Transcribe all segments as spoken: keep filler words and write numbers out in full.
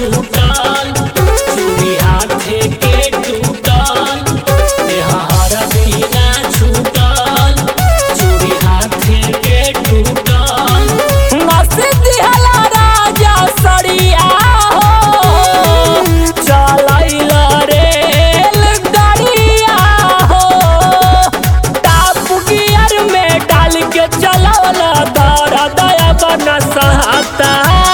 छूटल चूड़ी हाथे के टूटल देहर बिना छूटल चूड़ी हाथे के टूटल मसी दिहला राजा सड़िया हो चलैल रेल गाड़िया हो टाप गियर में डाल के चलवल दर दया बना सहता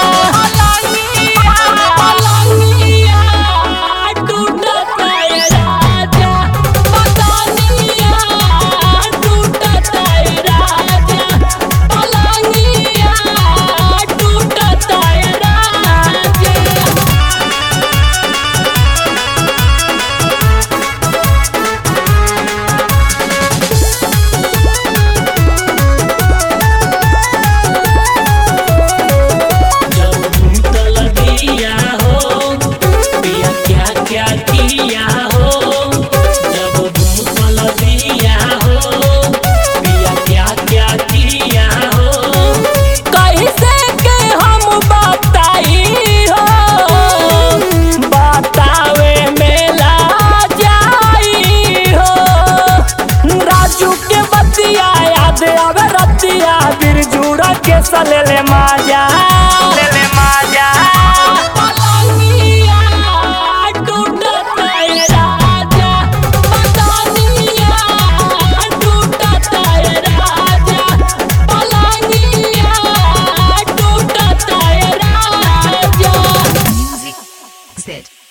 क्या किया हो जब धूसल दिया हो पिया क्या क्या किया हो कैसे के हम बताई हो बतावे मेला जाई हो राजू के बतिया याद आवे रतिया बिरजूरा के सलेले माजा लेले माजा It.